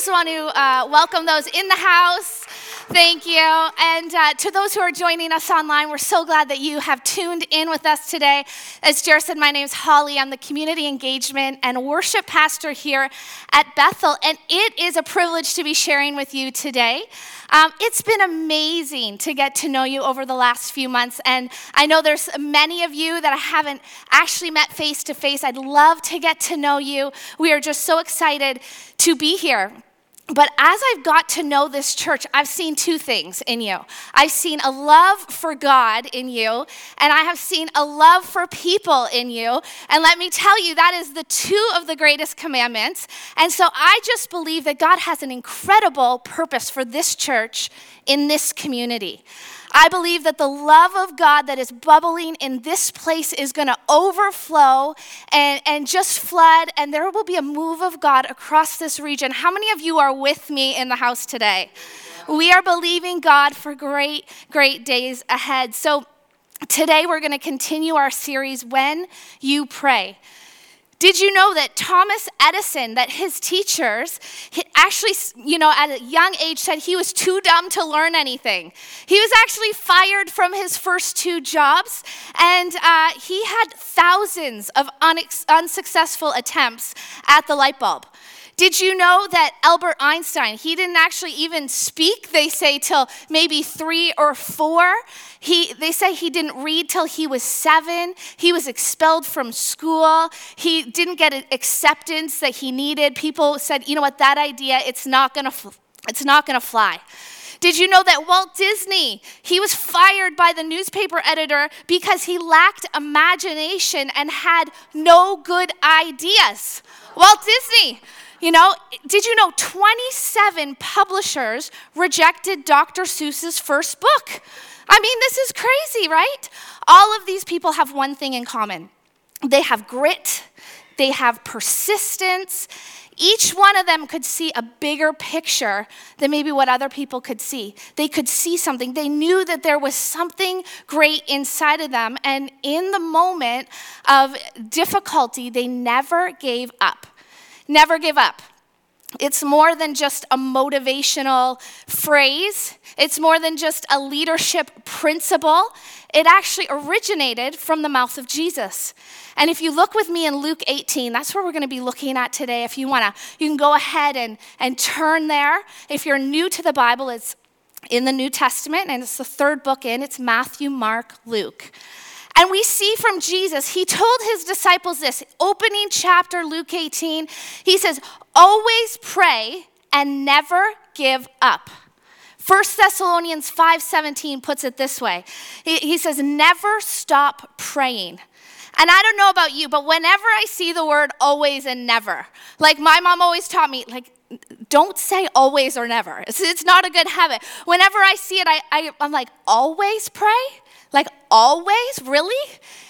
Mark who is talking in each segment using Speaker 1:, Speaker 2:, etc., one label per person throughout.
Speaker 1: just want to welcome those in the house. Thank you. And to those who are joining us online, we're so glad that you have tuned in with us today. As Jared said, my name is Holly. I'm the community engagement and worship pastor here at Bethel. And it is a privilege to be sharing with you today. It's been amazing to get to know you over the last few months. And I know there's many of you that I haven't actually met face to face. I'd love to get to know you. We are just so excited to be here. But as I've got to know this church, I've seen two things in you. I've seen a love for God in you, and I have seen a love for people in you. And let me tell you, that is the two of the greatest commandments. And so I just believe that God has an incredible purpose for this church in this community. I believe that the love of God that is bubbling in this place is going to overflow and just flood, and there will be a move of God across this region. How many of you are with me in the house today? We are believing God for great, great days ahead. So today we're going to continue our series, When You Pray. Did you know that Thomas Edison, that his teachers actually, at a young age said he was too dumb to learn anything? He was actually fired from his first two jobs, and he had thousands of unsuccessful attempts at the light bulb. Did you know that Albert Einstein, he didn't actually even speak, they say, till maybe 3 or 4. They say he didn't read till he was 7. He was expelled from school. He didn't get an acceptance that he needed. People said, you know what, that idea, it's not gonna fly. Did you know that Walt Disney, he was fired by the newspaper editor because he lacked imagination and had no good ideas? Walt Disney. Did you know 27 publishers rejected Dr. Seuss's first book? I mean, this is crazy, right? All of these people have one thing in common. They have grit. They have persistence. Each one of them could see a bigger picture than maybe what other people could see. They could see something. They knew that there was something great inside of them. And in the moment of difficulty, they never gave up. Never give up. It's more than just a motivational phrase. It's more than just a leadership principle. It actually originated from the mouth of Jesus. And if you look with me in Luke 18, that's where we're going to be looking at today. If you want to, you can go ahead and turn there. If you're new to the Bible, it's in the New Testament, and it's the third book in. It's Matthew, Mark, Luke. And we see from Jesus, he told his disciples this, opening chapter, Luke 18, he says, always pray and never give up. 1 Thessalonians 5:17 puts it this way. He says, never stop praying. And I don't know about you, but whenever I see the word always and never, like my mom always taught me, don't say always or never. It's not a good habit. Whenever I see it, I'm like, always pray? Like always? Really?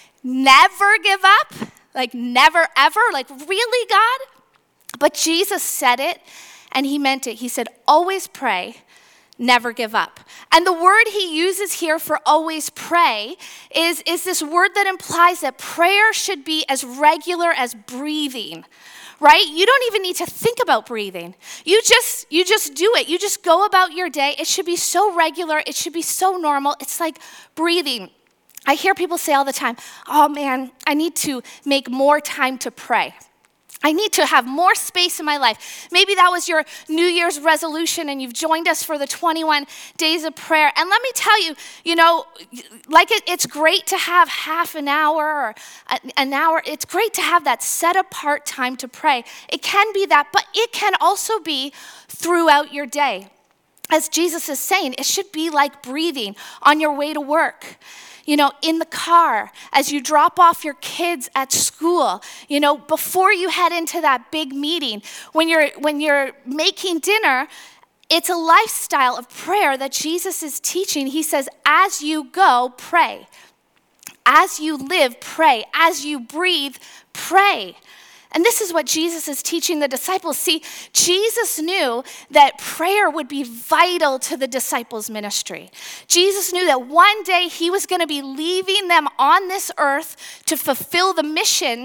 Speaker 1: Never give up? Like never ever? Like really, God? But Jesus said it and he meant it. He said, always pray, never give up. And the word he uses here for always pray is this word that implies that prayer should be as regular as breathing. Right? You don't even need to think about breathing. You just do it. You just go about your day. It should be so regular. It should be so normal. It's like breathing. I hear people say all the time, oh man, I need to make more time to pray. I need to have more space in my life. Maybe that was your New Year's resolution and you've joined us for the 21 days of prayer. And let me tell you, it's great to have half an hour or an hour. It's great to have that set apart time to pray. It can be that, but it can also be throughout your day. As Jesus is saying, it should be like breathing on your way to work. In the car, as you drop off your kids at school, before you head into that big meeting, when you're making dinner, it's a lifestyle of prayer that Jesus is teaching. He says, as you go, pray. As you live, pray. As you breathe, pray. And this is what Jesus is teaching the disciples. See, Jesus knew that prayer would be vital to the disciples' ministry. Jesus knew that one day he was going to be leaving them on this earth to fulfill the mission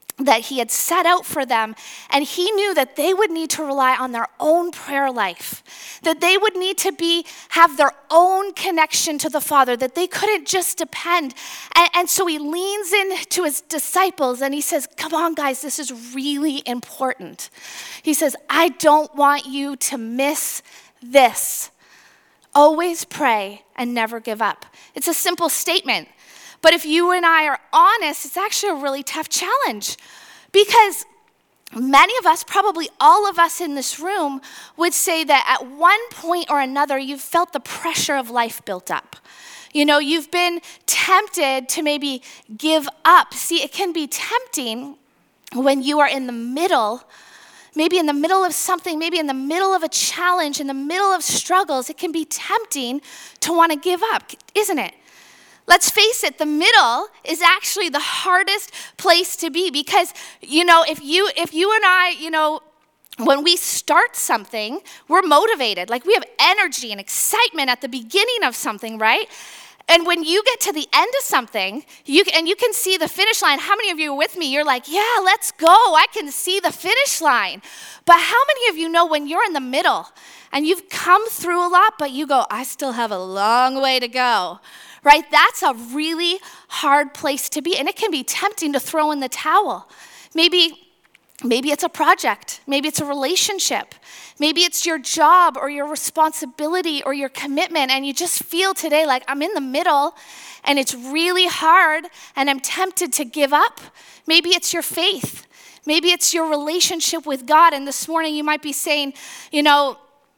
Speaker 1: that he had set out for them, and he knew that they would need to rely on their own prayer life, that they would need to have their own connection to the Father, that they couldn't just depend. And so he leans into his disciples and he says, come on guys, this is really important. He says, I don't want you to miss this. Always pray and never give up. It's a simple statement. But if you and I are honest, it's actually a really tough challenge, because many of us, probably all of us in this room, would say that at one point or another, you've felt the pressure of life built up. You know, you've been tempted to maybe give up. See, it can be tempting when you are in the middle, maybe in the middle of something, maybe in the middle of a challenge, in the middle of struggles. It can be tempting to want to give up, isn't it? Let's face it, the middle is actually the hardest place to be, because, you know, if you and I, you know, when we start something, we're motivated. Like, we have energy and excitement at the beginning of something, right? And when you get to the end of something, you can see the finish line. How many of you are with me? You're like, yeah, let's go. I can see the finish line. But how many of you know when you're in the middle and you've come through a lot, but you go, I still have a long way to go? Right? That's a really hard place to be. And it can be tempting to throw in the towel. Maybe it's a project. Maybe it's a relationship. Maybe it's your job or your responsibility or your commitment. And you just feel today like, I'm in the middle and it's really hard and I'm tempted to give up. Maybe it's your faith. Maybe it's your relationship with God. And this morning you might be saying, you know,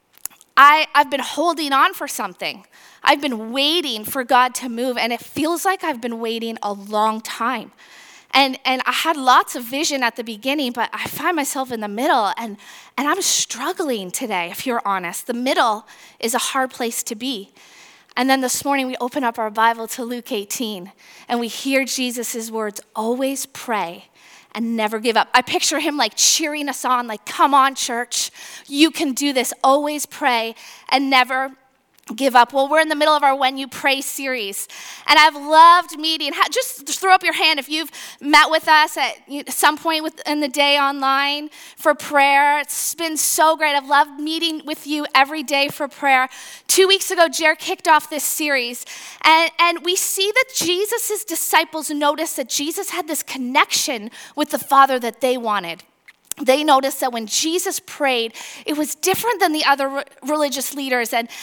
Speaker 1: I've been holding on for something. I've been waiting for God to move, and it feels like I've been waiting a long time. And I had lots of vision at the beginning, but I find myself in the middle, and I'm struggling today, if you're honest. The middle is a hard place to be. And then this morning we open up our Bible to Luke 18, and we hear Jesus' words, always pray and never give up. I picture him like cheering us on, like, come on, church, you can do this. Always pray and never give up. Well, we're in the middle of our When You Pray series, and I've loved meeting. Just throw up your hand if you've met with us at some point in the day online for prayer. It's been so great. I've loved meeting with you every day for prayer. 2 weeks ago, Jer kicked off this series, and we see that Jesus' disciples noticed that Jesus had this connection with the Father that they wanted. They noticed that when Jesus prayed, it was different than the other religious leaders. And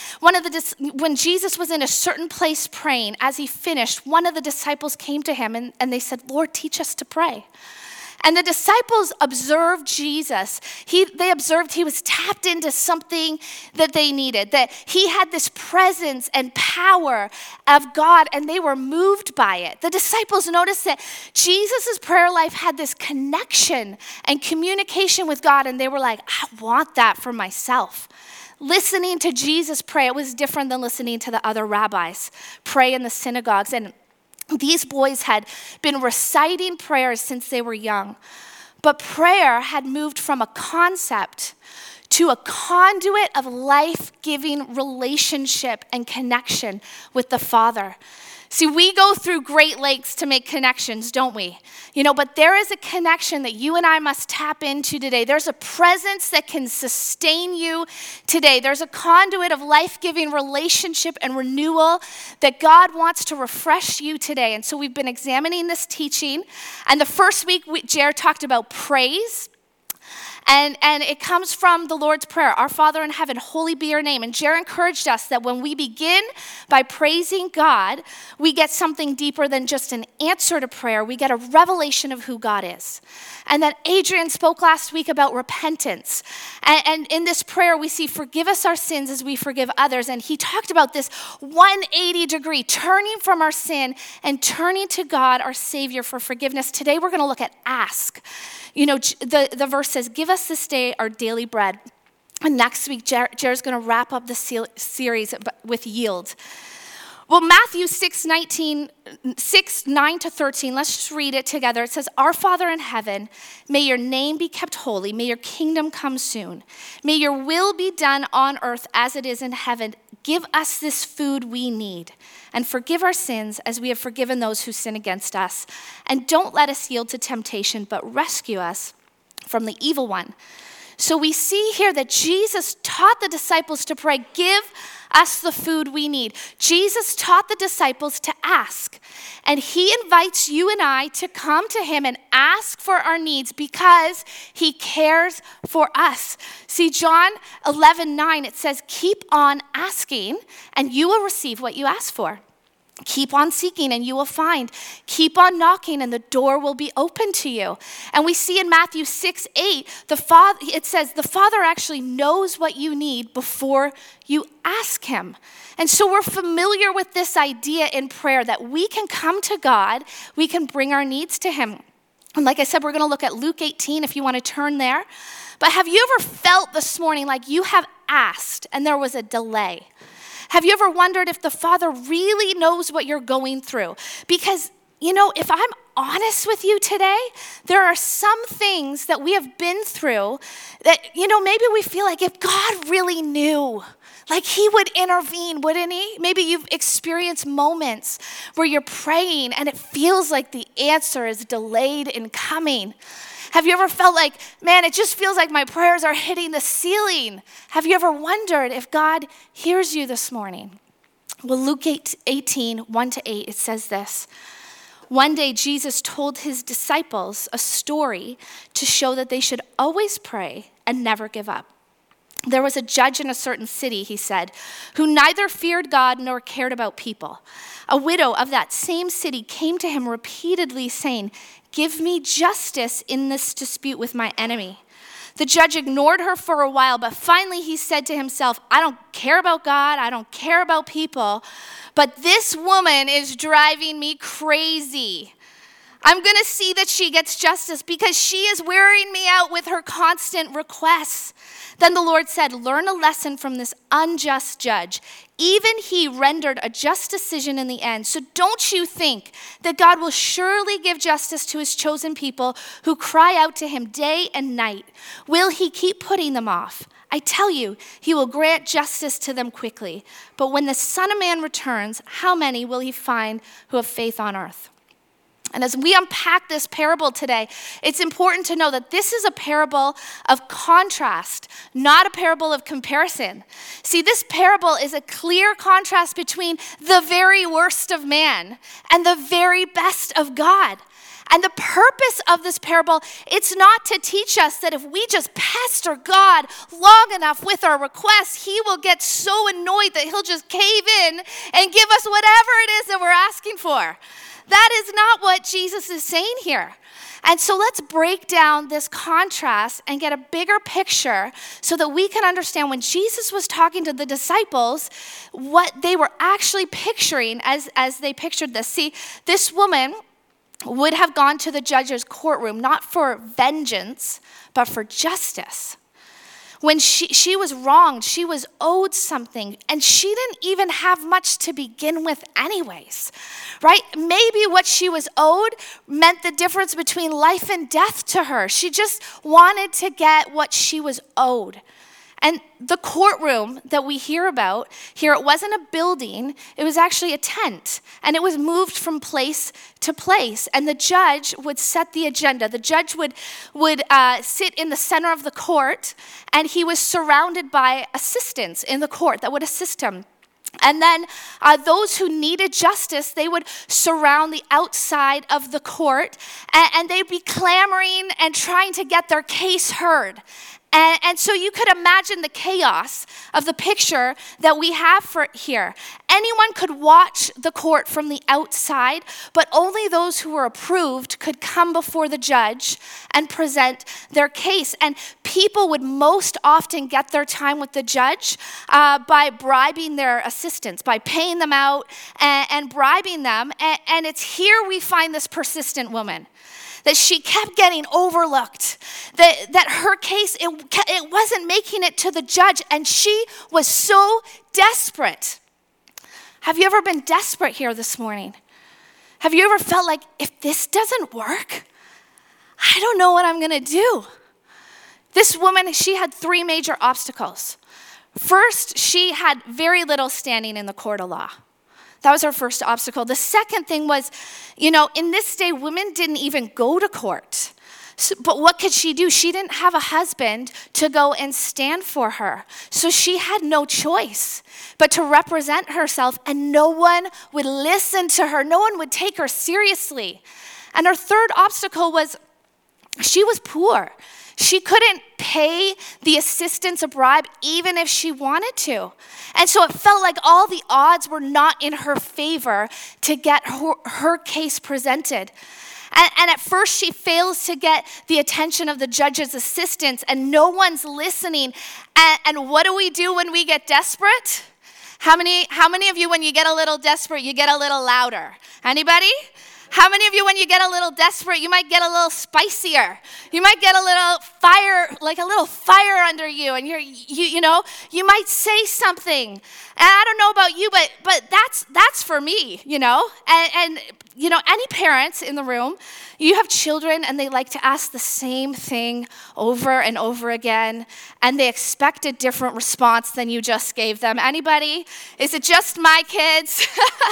Speaker 1: when Jesus was in a certain place praying, as he finished, one of the disciples came to him and they said, Lord, teach us to pray. And the disciples observed Jesus. They observed he was tapped into something that they needed, that he had this presence and power of God, and they were moved by it. The disciples noticed that Jesus' prayer life had this connection and communication with God, and they were like, I want that for myself. Listening to Jesus pray, it was different than listening to the other rabbis pray in the synagogues. And these boys had been reciting prayers since they were young, but prayer had moved from a concept to a conduit of life-giving relationship and connection with the Father. See, we go through great lengths to make connections, don't we? You know, but there is a connection that you and I must tap into today. There's a presence that can sustain you today. There's a conduit of life-giving relationship and renewal that God wants to refresh you today. And so we've been examining this teaching. And the first week, Jared talked about praise. And it comes from the Lord's Prayer, our Father in heaven, holy be your name. And Jared encouraged us that when we begin by praising God, we get something deeper than just an answer to prayer. We get a revelation of who God is. And then Adrian spoke last week about repentance. And in this prayer, we see, forgive us our sins as we forgive others. And he talked about this 180 degree, turning from our sin and turning to God, our Savior, for forgiveness. Today, we're going to look at ask. You know, the verse says, give us this day our daily bread. And next week, Jared's going to wrap up the series with yield. Well, Matthew 6:9-13, let's just read it together. It says, "Our Father in heaven, may your name be kept holy. May your kingdom come soon. May your will be done on earth as it is in heaven. Give us this food we need, and forgive our sins as we have forgiven those who sin against us. And don't let us yield to temptation, but rescue us from the evil one." So we see here that Jesus taught the disciples to pray, "Give us the food we need." Jesus taught the disciples to ask. And he invites you and I to come to him and ask for our needs because he cares for us. See, John 11:9, it says, "Keep on asking and you will receive what you ask for. Keep on seeking and you will find. Keep on knocking and the door will be open to you." And we see in Matthew 6:8, it says, the Father actually knows what you need before you ask him. And so we're familiar with this idea in prayer that we can come to God, we can bring our needs to him. And like I said, we're going to look at Luke 18 if you want to turn there. But have you ever felt this morning like you have asked and there was a delay? Have you ever wondered if the Father really knows what you're going through? Because, if I'm honest with you today, there are some things that we have been through that, maybe we feel like if God really knew, like he would intervene, wouldn't he? Maybe you've experienced moments where you're praying and it feels like the answer is delayed in coming. Have you ever felt like, man, it just feels like my prayers are hitting the ceiling? Have you ever wondered if God hears you this morning? Well, Luke 18, 1-8, it says this. "One day Jesus told his disciples a story to show that they should always pray and never give up. There was a judge in a certain city," he said, "who neither feared God nor cared about people. A widow of that same city came to him repeatedly saying, 'Give me justice in this dispute with my enemy.' The judge ignored her for a while, but finally he said to himself, 'I don't care about God, I don't care about people, but this woman is driving me crazy. I'm going to see that she gets justice because she is wearing me out with her constant requests.' Then the Lord said, 'Learn a lesson from this unjust judge. Even he rendered a just decision in the end. So don't you think that God will surely give justice to his chosen people who cry out to him day and night? Will he keep putting them off? I tell you, he will grant justice to them quickly. But when the Son of Man returns, how many will he find who have faith on earth?'" And as we unpack this parable today, it's important to know that this is a parable of contrast, not a parable of comparison. See, this parable is a clear contrast between the very worst of man and the very best of God. And the purpose of this parable, it's not to teach us that if we just pester God long enough with our requests, he will get so annoyed that he'll just cave in and give us whatever it is that we're asking for. That is not what Jesus is saying here. And so let's break down this contrast and get a bigger picture so that we can understand when Jesus was talking to the disciples, what they were actually picturing as they pictured this. See, this woman would have gone to the judge's courtroom, not for vengeance, but for justice. When she was wronged, she was owed something, and she didn't even have much to begin with anyways, right? Maybe what she was owed meant the difference between life and death to her. She just wanted to get what she was owed. And the courtroom that we hear about here, it wasn't a building, it was actually a tent. And it was moved from place to place. And the judge would set the agenda. The judge would sit in the center of the court, and he was surrounded by assistants in the court that would assist him. And then those who needed justice, they would surround the outside of the court, and they'd be clamoring and trying to get their case heard. And so you could imagine the chaos of the picture that we have for here. Anyone could watch the court from the outside, but only those who were approved could come before the judge and present their case. And people would most often get their time with the judge by bribing their assistants, by paying them out and bribing them. And it's here we find this persistent woman, that she kept getting overlooked, that her case, it wasn't making it to the judge, and she was so desperate. Have you ever been desperate here this morning? Have you ever felt like, if this doesn't work, I don't know what I'm going to do? This woman, she had 3 major obstacles. First, she had very little standing in the court of law. That was her first obstacle. The second thing was, in this day, women didn't even go to court. But what could she do? She didn't have a husband to go and stand for her. So she had no choice but to represent herself, and no one would listen to her. No one would take her seriously. And her third obstacle was she was poor. She couldn't pay the assistants a bribe even if she wanted to. And so it felt like all the odds were not in her favor to get her case presented. And at first she fails to get the attention of the judge's assistants, and no one's listening. And what do we do when we get desperate? How many of you, when you get a little desperate, you get a little louder? Anybody? How many of you, when you get a little desperate, you might get a little spicier? You might get a little fire, like a little fire under you, and you might say something. And I don't know about you, but that's for me, And any parents in the room, you have children and they like to ask the same thing over and over again, and they expect a different response than you just gave them. Anybody? Is it just my kids?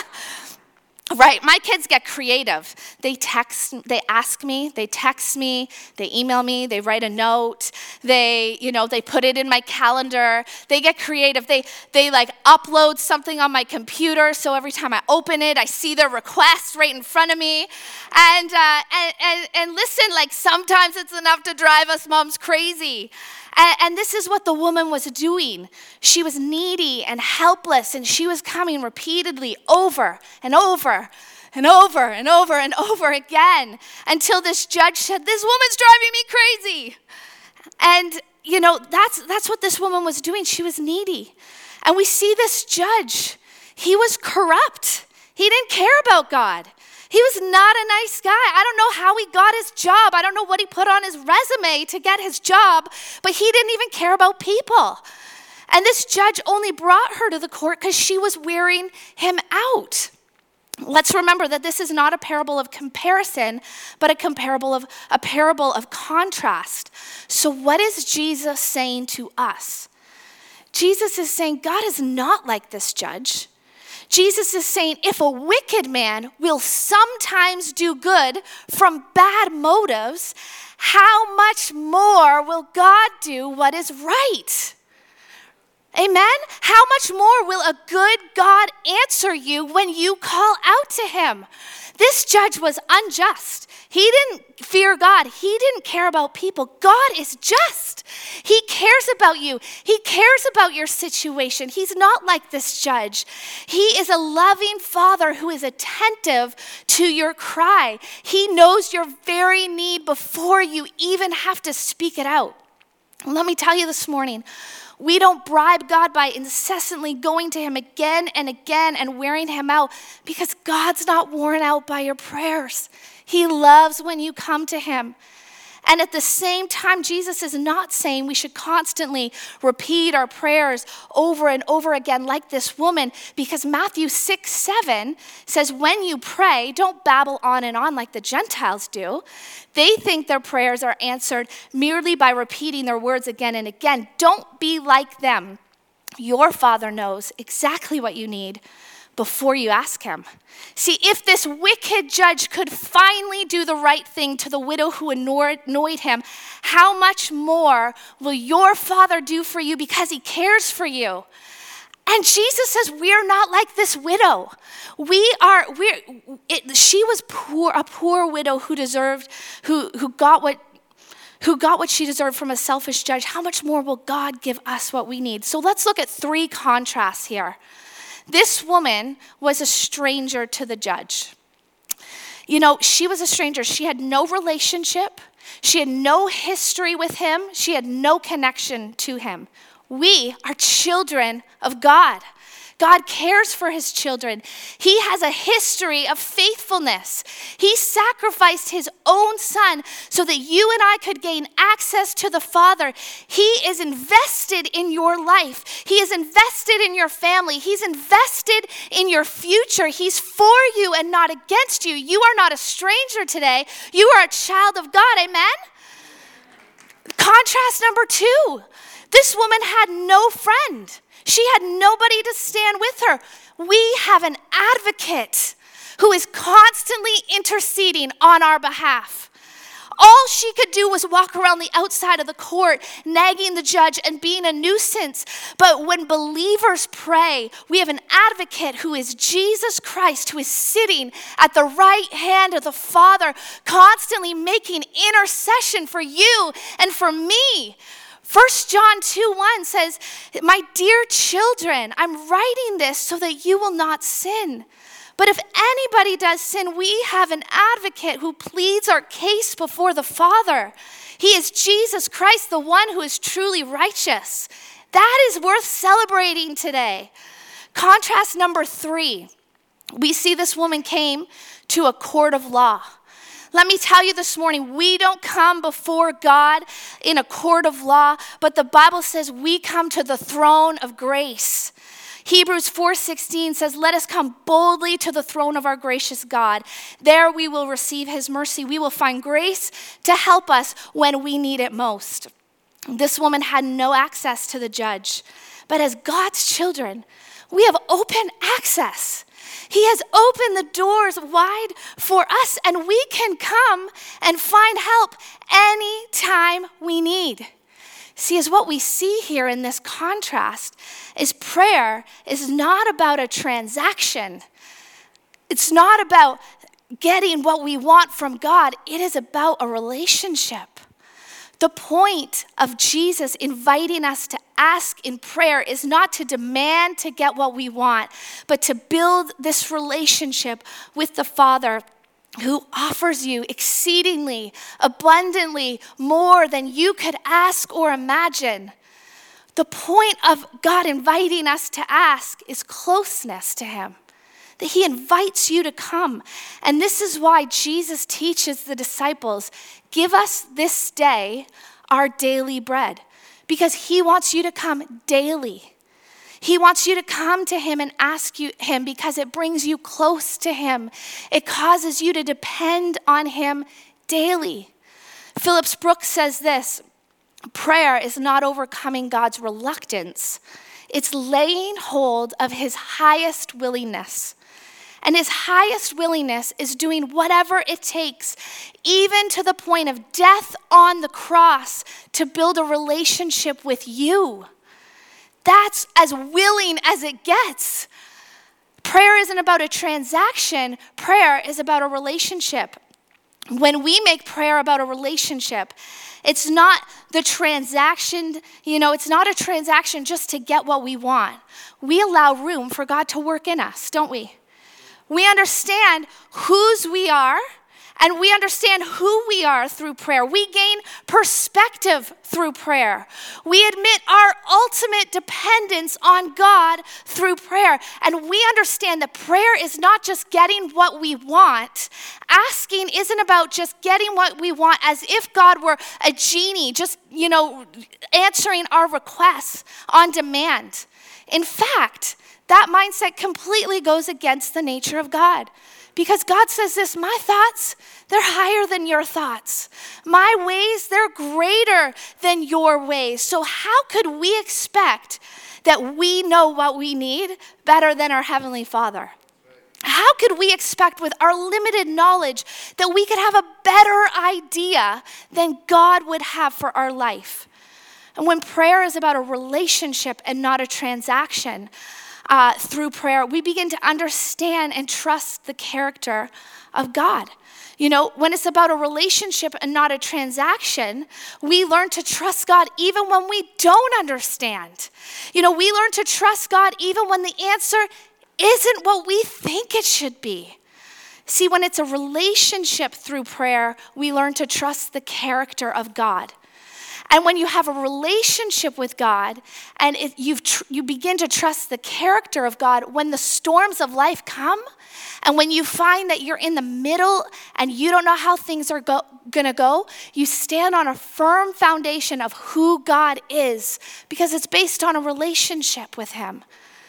Speaker 1: Right, my kids get creative. They ask me, they text me, they email me, they write a note, they put it in my calendar. They get creative. They like upload something on my computer, so every time I open it, I see their request right in front of me. And listen, like sometimes it's enough to drive us moms crazy. And this is what the woman was doing. She was needy and helpless, and she was coming repeatedly over and over and over and over and over again until this judge said, "This woman's driving me crazy." And, that's what this woman was doing. She was needy. And we see this judge. He was corrupt. He didn't care about God. He was not a nice guy. I don't know how he got his job. I don't know what he put on his resume to get his job, but he didn't even care about people. And this judge only brought her to the court because she was wearing him out. Let's remember that this is not a parable of comparison, but a parable of contrast. So what is Jesus saying to us? Jesus is saying God is not like this judge. Jesus is saying if a wicked man will sometimes do good from bad motives, how much more will God do what is right? Amen? How much more will a good God answer you when you call out to him? This judge was unjust. He didn't fear God. He didn't care about people. God is just. He cares about you. He cares about your situation. He's not like this judge. He is a loving father who is attentive to your cry. He knows your very need before you even have to speak it out. Let me tell you this morning, we don't bribe God by incessantly going to him again and again and wearing him out, because God's not worn out by your prayers. He loves when you come to him. And at the same time, Jesus is not saying we should constantly repeat our prayers over and over again like this woman, because Matthew 6:7 says, when you pray, don't babble on and on like the Gentiles do. They think their prayers are answered merely by repeating their words again and again. Don't be like them. Your Father knows exactly what you need before you ask him. See, if this wicked judge could finally do the right thing to the widow who annoyed him, how much more will your Father do for you because he cares for you? And Jesus says we're not like this widow. She was poor, a poor widow who got what she deserved from a selfish judge. How much more will God give us what we need? So let's look at 3 contrasts here. This woman was a stranger to the judge. She was a stranger. She had no relationship. She had no history with him. She had no connection to him. We are children of God. God cares for his children. He has a history of faithfulness. He sacrificed his own son so that you and I could gain access to the Father. He is invested in your life. He is invested in your family. He's invested in your future. He's for you and not against you. You are not a stranger today. You are a child of God. Amen? Contrast number 2. This woman had no friend. She had nobody to stand with her. We have an advocate who is constantly interceding on our behalf. All she could do was walk around the outside of the court, nagging the judge and being a nuisance. But when believers pray, we have an advocate who is Jesus Christ, who is sitting at the right hand of the Father, constantly making intercession for you and for me. 1 John 2:1 says, "My dear children, I'm writing this so that you will not sin. But if anybody does sin, we have an advocate who pleads our case before the Father. He is Jesus Christ, the one who is truly righteous." That is worth celebrating today. Contrast number 3. We see this woman came to a court of law. Let me tell you this morning, we don't come before God in a court of law, but the Bible says we come to the throne of grace. Hebrews 4:16 says, "Let us come boldly to the throne of our gracious God. There we will receive his mercy. We will find grace to help us when we need it most." This woman had no access to the judge, but as God's children, we have open access. He has opened the doors wide for us, and we can come and find help anytime we need. See, as what we see here in this contrast is prayer is not about a transaction. It's not about getting what we want from God. It is about a relationship. The point of Jesus inviting us to ask in prayer is not to demand to get what we want, but to build this relationship with the Father who offers you exceedingly, abundantly more than you could ask or imagine. The point of God inviting us to ask is closeness to him, that he invites you to come. And this is why Jesus teaches the disciples, "Give us this day our daily bread," because he wants you to come daily. He wants you to come to him and ask him because it brings you close to him. It causes you to depend on him daily. Phillips Brooks says this, "Prayer is not overcoming God's reluctance. It's laying hold of his highest willingness. And his highest willingness is doing whatever it takes, even to the point of death on the cross, to build a relationship with you." That's as willing as it gets. Prayer isn't about a transaction. Prayer is about a relationship. When we make prayer about a relationship, it's not the transaction, it's not a transaction just to get what we want. We allow room for God to work in us, don't we? We understand whose we are, and we understand who we are through prayer. We gain perspective through prayer. We admit our ultimate dependence on God through prayer. And we understand that prayer is not just getting what we want. Asking isn't about just getting what we want as if God were a genie, just, answering our requests on demand. In fact, that mindset completely goes against the nature of God. Because God says this, "My thoughts, they're higher than your thoughts. My ways, they're greater than your ways." So how could we expect that we know what we need better than our Heavenly Father? How could we expect with our limited knowledge that we could have a better idea than God would have for our life? And when prayer is about a relationship and not a transaction, through prayer, we begin to understand and trust the character of God. When it's about a relationship and not a transaction, we learn to trust God even when we don't understand. We learn to trust God even when the answer isn't what we think it should be. See, when it's a relationship through prayer, we learn to trust the character of God. And when you have a relationship with God and you begin to trust the character of God, when the storms of life come, and when you find that you're in the middle and you don't know how things are going to go, you stand on a firm foundation of who God is because it's based on a relationship with him.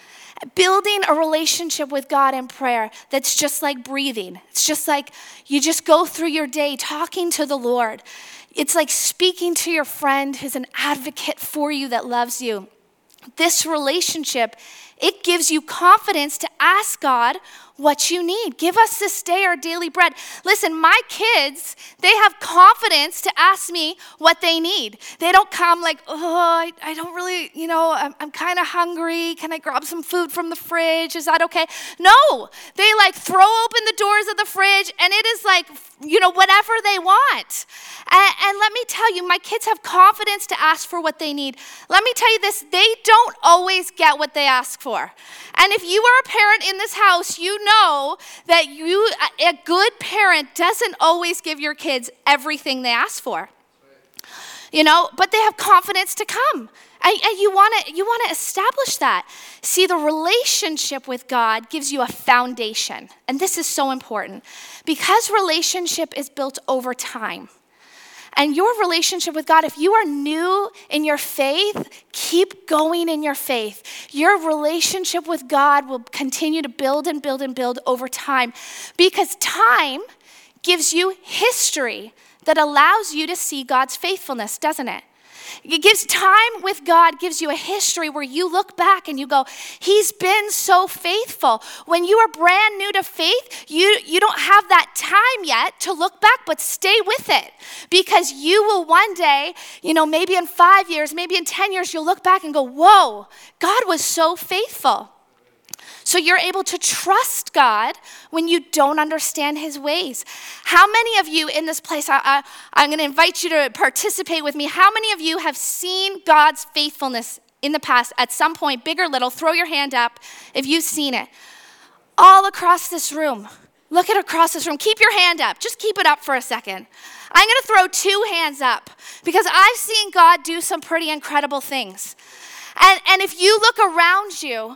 Speaker 1: Building a relationship with God in prayer that's just like breathing. It's just like you just go through your day talking to the Lord. It's like speaking to your friend who's an advocate for you that loves you. This relationship, it gives you confidence to ask God what you need. Give us this day our daily bread. Listen, my kids, they have confidence to ask me what they need. They don't come like, oh, I don't really, I'm kind of hungry. Can I grab some food from the fridge? Is that okay? No, they like throw open the doors of the fridge and it is like, whatever they want. And let me tell you, my kids have confidence to ask for what they need. Let me tell you this, they don't always get what they ask for. And if you are a parent in this house, you know that a good parent doesn't always give your kids everything they ask for. But they have confidence to come. And you want to establish that. See, the relationship with God gives you a foundation. And this is so important because relationship is built over time. And your relationship with God, if you are new in your faith, keep going in your faith. Your relationship with God will continue to build and build and build over time because time gives you history that allows you to see God's faithfulness, doesn't it? It gives time with God, gives you a history where you look back and you go, he's been so faithful. When you are brand new to faith, you don't have that time yet to look back, but stay with it because you will one day, maybe in 5 years, maybe in 10 years, you'll look back and go, whoa, God was so faithful. So you're able to trust God when you don't understand his ways. How many of you in this place, I'm going to invite you to participate with me. How many of you have seen God's faithfulness in the past at some point, big or little? Throw your hand up if you've seen it. All across this room. Look at across this room. Keep your hand up. Just keep it up for a second. I'm going to throw 2 hands up because I've seen God do some pretty incredible things. And if you look around you,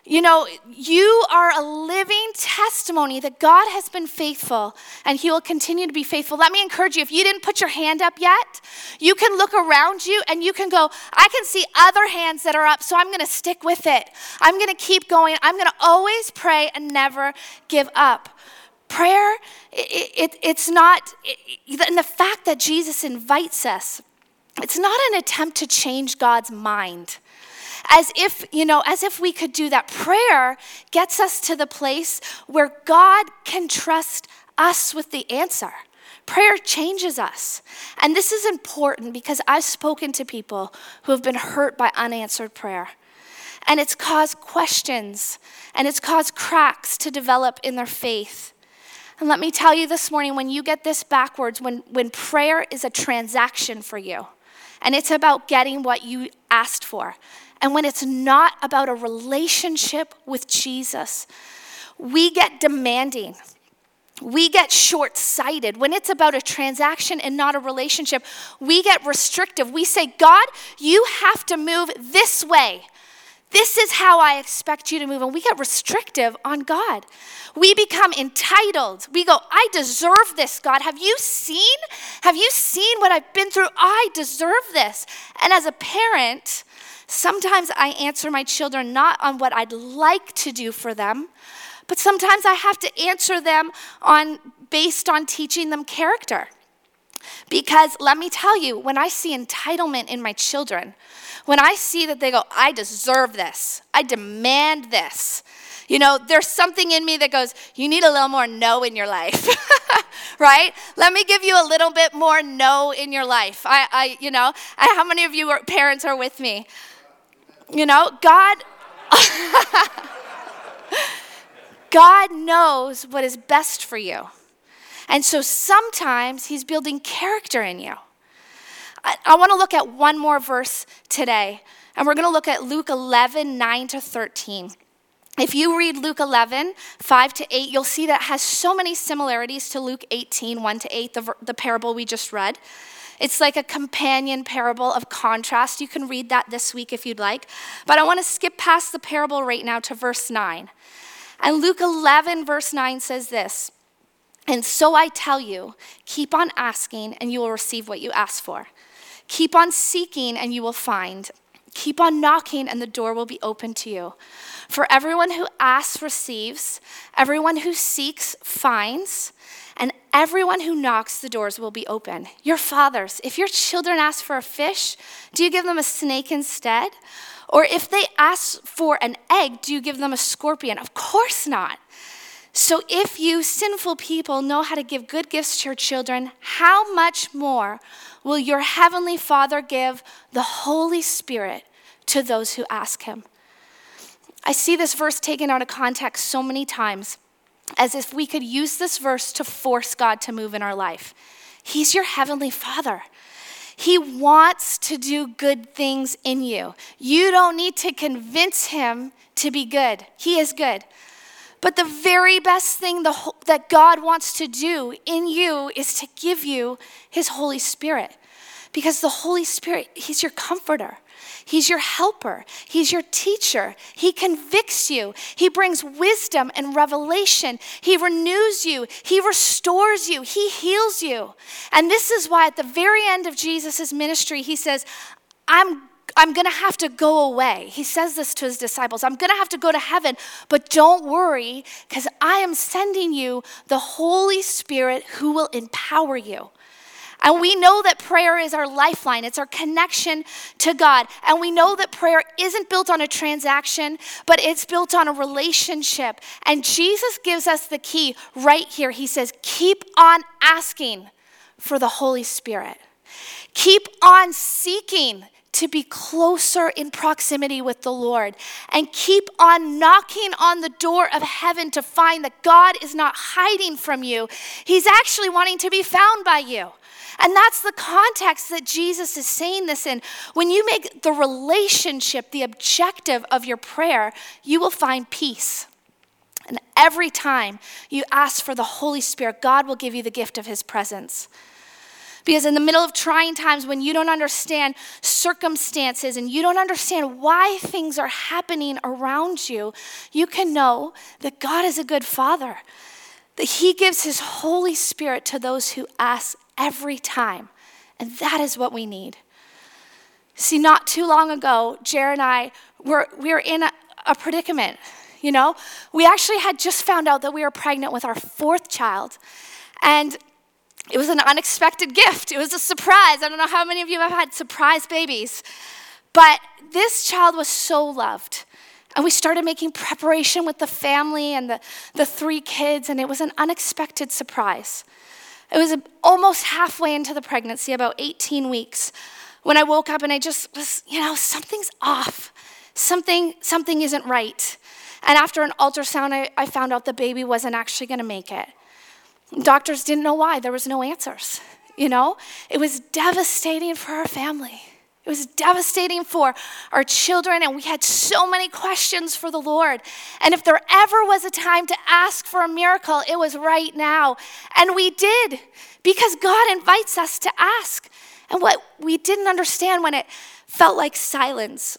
Speaker 1: you are a living testimony that God has been faithful and he will continue to be faithful. Let me encourage you, if you didn't put your hand up yet, you can look around you and you can go, I can see other hands that are up, so I'm going to stick with it. I'm going to keep going. I'm going to always pray and never give up. Prayer, it's not, and the fact that Jesus invites us, it's not an attempt to change God's mind. As if we could do that. Prayer gets us to the place where God can trust us with the answer. Prayer changes us. And this is important because I've spoken to people who have been hurt by unanswered prayer. And it's caused questions and it's caused cracks to develop in their faith. And let me tell you this morning, when you get this backwards, when prayer is a transaction for you, and it's about getting what you asked for, and when it's not about a relationship with Jesus, we get demanding. We get short-sighted. When it's about a transaction and not a relationship, we get restrictive. We say, God, you have to move this way. This is how I expect you to move. And we get restrictive on God. We become entitled. We go, I deserve this, God. Have you seen what I've been through? I deserve this. And as a parent, sometimes I answer my children not on what I'd like to do for them, but sometimes I have to answer them based on teaching them character. Because let me tell you, when I see entitlement in my children, when I see that they go, I deserve this, I demand this, there's something in me that goes, you need a little more no in your life, right? Let me give you a little bit more no in your life. How many of you parents are with me? God knows what is best for you. And so sometimes he's building character in you. I want to look at one more verse today, and we're going to look at Luke 11, 9 to 13. If you read Luke 11, 5 to 8, you'll see that it has so many similarities to Luke 18, 1 to 8, the parable we just read. It's like a companion parable of contrast. You can read that this week if you'd like. But I want to skip past the parable right now to verse 9. And Luke 11, verse 9 says this, "And so I tell you, keep on asking and you will receive what you ask for. Keep on seeking and you will find. Keep on knocking and the door will be open to you. For everyone who asks receives, everyone who seeks finds, and everyone who knocks, the doors will be open. Your fathers, if your children ask for a fish, do you give them a snake instead? Or if they ask for an egg, do you give them a scorpion? Of course not. So if you sinful people know how to give good gifts to your children, how much more will your heavenly Father give the Holy Spirit to those who ask him?" I see this verse taken out of context so many times, as if we could use this verse to force God to move in our life. He's your heavenly Father. He wants to do good things in you. You don't need to convince him to be good. He is good. But the very best thing that God wants to do in you is to give you his Holy Spirit. Because the Holy Spirit, he's your comforter. He's your helper. He's your teacher. He convicts you. He brings wisdom and revelation. He renews you. He restores you. He heals you. And this is why at the very end of Jesus' ministry, he says, I'm going to have to go away. He says this to his disciples. I'm going to have to go to heaven, but don't worry, because I am sending you the Holy Spirit who will empower you. And we know that prayer is our lifeline. It's our connection to God. And we know that prayer isn't built on a transaction, but it's built on a relationship. And Jesus gives us the key right here. He says, keep on asking for the Holy Spirit. Keep on seeking to be closer in proximity with the Lord. And keep on knocking on the door of heaven to find that God is not hiding from you. He's actually wanting to be found by you. And that's the context that Jesus is saying this in. When you make the relationship the objective of your prayer, you will find peace. And every time you ask for the Holy Spirit, God will give you the gift of his presence. Because in the middle of trying times when you don't understand circumstances and you don't understand why things are happening around you, you can know that God is a good Father. That he gives his Holy Spirit to those who ask every time. And that is what we need. See, not too long ago, Jared and I we were in a predicament. You know, we actually had just found out that we were pregnant with our 4th child. And it was an unexpected gift. It was a surprise. I don't know how many of you have had surprise babies. But this child was so loved. And we started making preparation with the family and the 3 kids, and it was an unexpected surprise. It was almost halfway into the pregnancy, about 18 weeks, when I woke up and I just was, something's off. Something isn't right. And after an ultrasound, I found out the baby wasn't actually going to make it. Doctors didn't know why. There was no answers. It was devastating for our family. It was devastating for our children, and we had so many questions for the Lord. And if there ever was a time to ask for a miracle, it was right now. And we did, because God invites us to ask. And what we didn't understand when it felt like silence.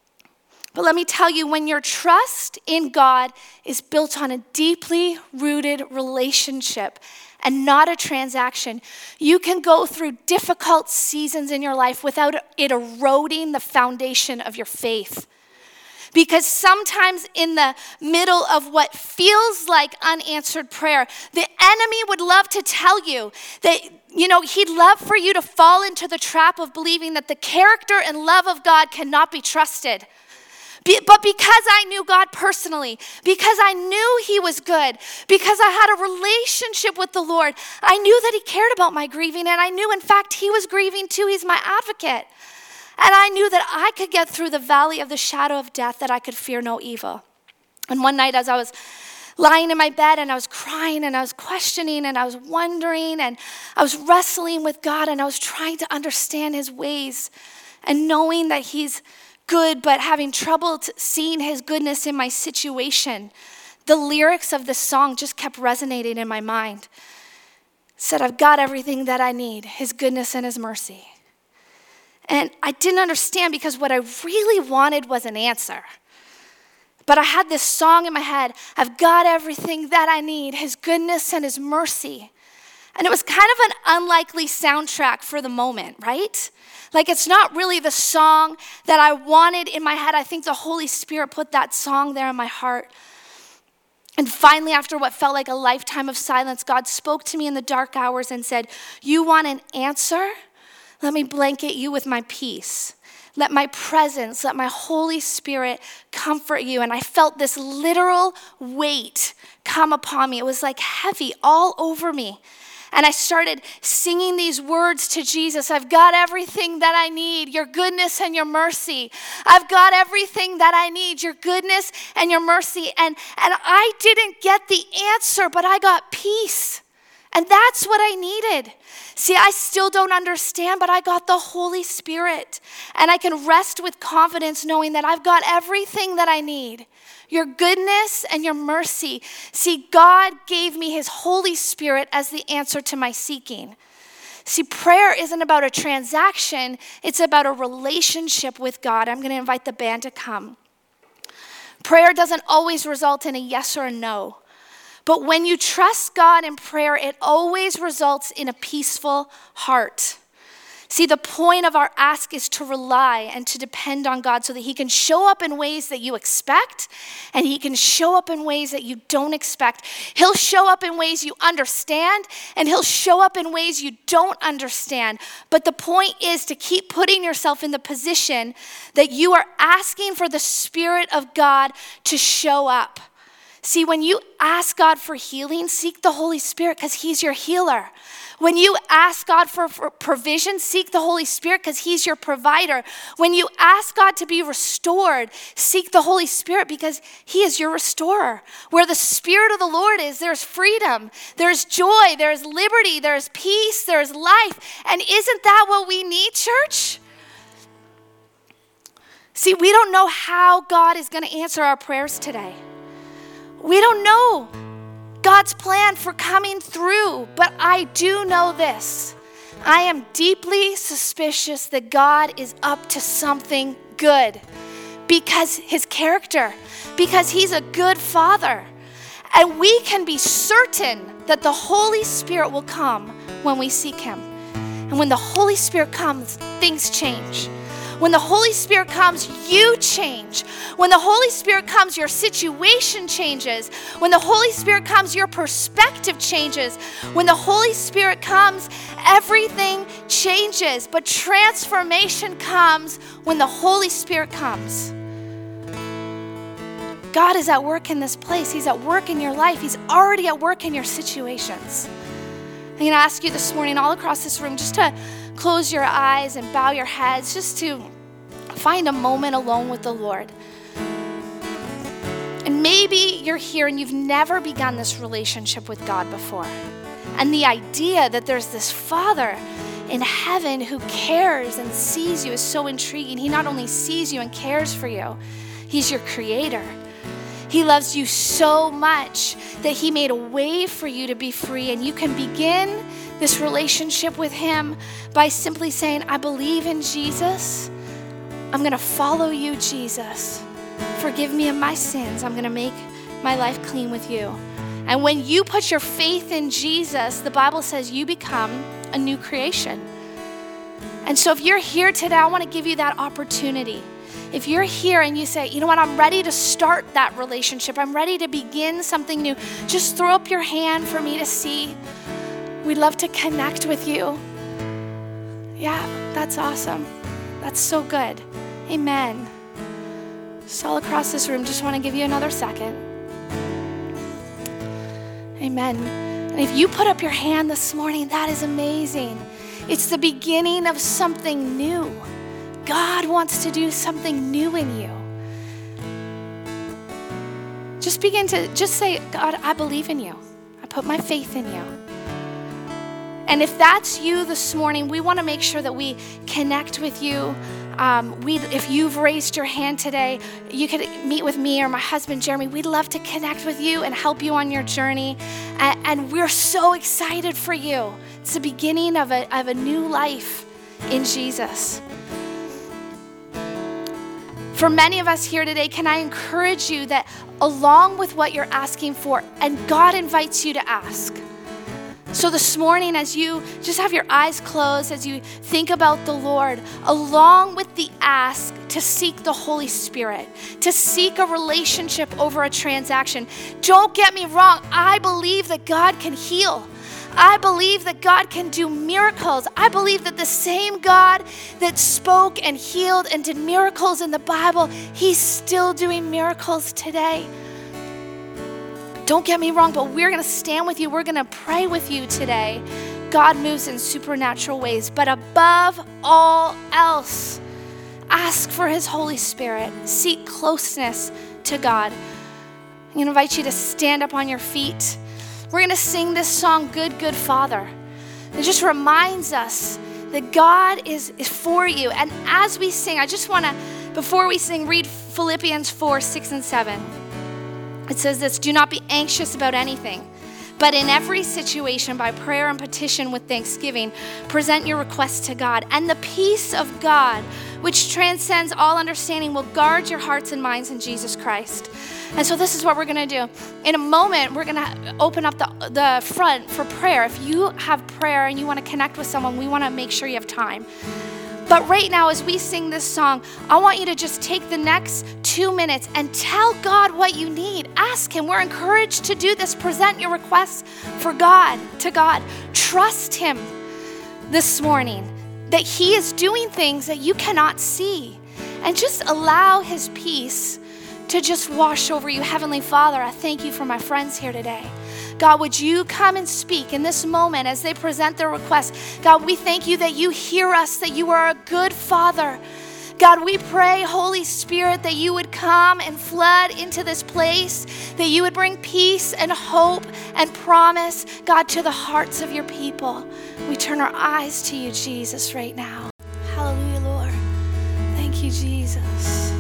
Speaker 1: But let me tell you, when your trust in God is built on a deeply rooted relationship and not a transaction, you can go through difficult seasons in your life without it eroding the foundation of your faith. Because sometimes in the middle of what feels like unanswered prayer, the enemy would love to tell you that, he'd love for you to fall into the trap of believing that the character and love of God cannot be trusted. But because I knew God personally, because I knew he was good, because I had a relationship with the Lord, I knew that he cared about my grieving, and I knew, in fact, he was grieving too. He's my advocate. And I knew that I could get through the valley of the shadow of death, that I could fear no evil. And one night as I was lying in my bed and I was crying and I was questioning and I was wondering and I was wrestling with God and I was trying to understand his ways and knowing that he's good, but having trouble seeing his goodness in my situation, the lyrics of this song just kept resonating in my mind. said, I've got everything that I need, his goodness and his mercy. And I didn't understand because what I really wanted was an answer. But I had this song in my head, I've got everything that I need, his goodness and his mercy. And it was kind of an unlikely soundtrack for the moment, right? Like it's not really the song that I wanted in my head. I think the Holy Spirit put that song there in my heart. And finally, after what felt like a lifetime of silence, God spoke to me in the dark hours and said, you want an answer? Let me blanket you with my peace. Let my presence, let my Holy Spirit comfort you. And I felt this literal weight come upon me. It was like heavy all over me. And I started singing these words to Jesus. I've got everything that I need, your goodness and your mercy. I've got everything that I need, your goodness and your mercy. And I didn't get the answer, but I got peace. And that's what I needed. See, I still don't understand, but I got the Holy Spirit. And I can rest with confidence knowing that I've got everything that I need. Your goodness and your mercy. See, God gave me his Holy Spirit as the answer to my seeking. See, prayer isn't about a transaction. It's about a relationship with God. I'm going to invite the band to come. Prayer doesn't always result in a yes or a no. But when you trust God in prayer, it always results in a peaceful heart. See, the point of our ask is to rely and to depend on God so that he can show up in ways that you expect and he can show up in ways that you don't expect. He'll show up in ways you understand and he'll show up in ways you don't understand. But the point is to keep putting yourself in the position that you are asking for the Spirit of God to show up. See, when you ask God for healing, seek the Holy Spirit because he's your healer. When you ask God for provision, seek the Holy Spirit because he's your provider. When you ask God to be restored, seek the Holy Spirit because he is your restorer. Where the Spirit of the Lord is, there's freedom, there's joy, there's liberty, there's peace, there's life. And isn't that what we need, church? See, we don't know how God is going to answer our prayers today. We don't know God's plan for coming through, but I do know this. I am deeply suspicious that God is up to something good because his character, because he's a good father. And we can be certain that the Holy Spirit will come when we seek him. And when the Holy Spirit comes, things change. When the Holy Spirit comes, you change. When the Holy Spirit comes, your situation changes. When the Holy Spirit comes, your perspective changes. When the Holy Spirit comes, everything changes. But transformation comes when the Holy Spirit comes. God is at work in this place. He's at work in your life. He's already at work in your situations. I'm going to ask you this morning all across this room just to close your eyes and bow your heads, just to find a moment alone with the Lord. And maybe you're here and you've never begun this relationship with God before. And the idea that there's this Father in heaven who cares and sees you is so intriguing. He not only sees you and cares for you, he's your creator. He loves you so much that he made a way for you to be free, and you can begin this relationship with him by simply saying, I believe in Jesus. I'm going to follow you, Jesus. Forgive me of my sins. I'm going to make my life clean with you. And when you put your faith in Jesus, the Bible says you become a new creation. And so if you're here today, I want to give you that opportunity. If you're here and you say, you know what, I'm ready to start that relationship. I'm ready to begin something new. Just throw up your hand for me to see. We'd love to connect with you. Yeah, that's awesome. That's so good. Amen. Just all across this room, just want to give you another second. Amen. And if you put up your hand this morning, that is amazing. It's the beginning of something new. God wants to do something new in you. Just begin to just say, God, I believe in you. I put my faith in you. And if that's you this morning, we want to make sure that we connect with you. if you've raised your hand today, you could meet with me or my husband, Jeremy. We'd love to connect with you and help you on your journey. And we're so excited for you. It's the beginning of a new life in Jesus. For many of us here today, can I encourage you that along with what you're asking for, and God invites you to ask. So this morning, as you just have your eyes closed, as you think about the Lord, along with the ask to seek the Holy Spirit, to seek a relationship over a transaction. Don't get me wrong, I believe that God can heal. I believe that God can do miracles. I believe that the same God that spoke and healed and did miracles in the Bible, He's still doing miracles today. Don't get me wrong, but we're going to stand with you. We're going to pray with you today. God moves in supernatural ways. But above all else, ask for His Holy Spirit. Seek closeness to God. I'm going to invite you to stand up on your feet. We're going to sing this song, Good, Good Father. It just reminds us that God is for you. And as we sing, I just want to, before we sing, read Philippians 4, 6, and 7. It says this, do not be anxious about anything, but in every situation, by prayer and petition with thanksgiving, present your requests to God. And the peace of God, which transcends all understanding, will guard your hearts and minds in Jesus Christ. And so this is what we're going to do. In a moment, we're going to open up the front for prayer. If you have prayer and you want to connect with someone, we want to make sure you have time. But right now, as we sing this song, I want you to just take the next 2 minutes and tell God what you need. Ask Him. We're encouraged to do this. Present your requests for God, to God. Trust Him this morning that He is doing things that you cannot see. And just allow His peace to just wash over you. Heavenly Father, I thank you for my friends here today. God, would you come and speak in this moment as they present their requests? God, we thank you that you hear us, that you are a good Father. God, we pray, Holy Spirit, that you would come and flood into this place, that you would bring peace and hope and promise, God, to the hearts of your people. We turn our eyes to you, Jesus, right now. Hallelujah, Lord. Thank you, Jesus.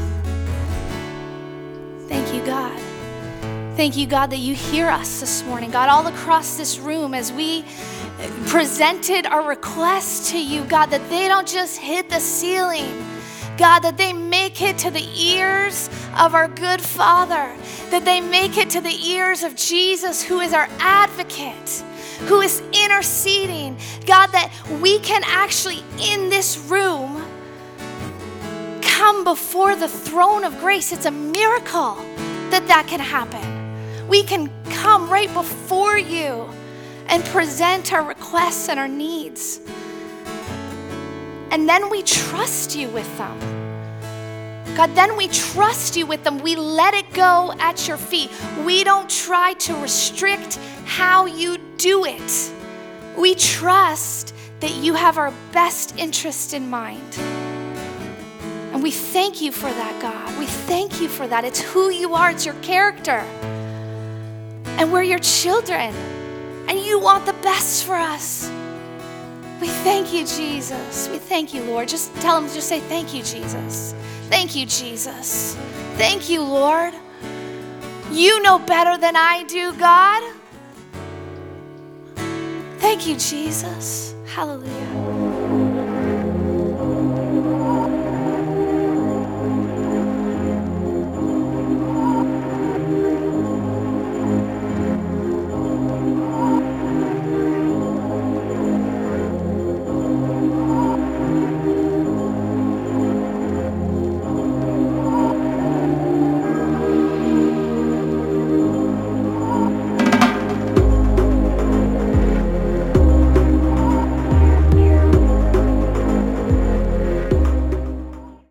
Speaker 1: Thank you, God. Thank you, God, that you hear us this morning. God, all across this room as we presented our requests to you, God, that they don't just hit the ceiling. God, that they make it to the ears of our good Father, that they make it to the ears of Jesus, who is our advocate, who is interceding. God, that we can actually, in this room, come before the throne of grace. It's a miracle that can happen. We can come right before you and present our requests and our needs. And then we trust you with them. God, then we trust you with them. We let it go at your feet. We don't try to restrict how you do it. We trust that you have our best interest in mind. And we thank you for that, God. We thank you for that. It's who you are. It's your character. And we're your children. And you want the best for us. We thank you, Jesus. We thank you, Lord. Just tell him, just say, thank you, Jesus. Thank you, Jesus. Thank you, Lord. You know better than I do, God. Thank you, Jesus. Hallelujah.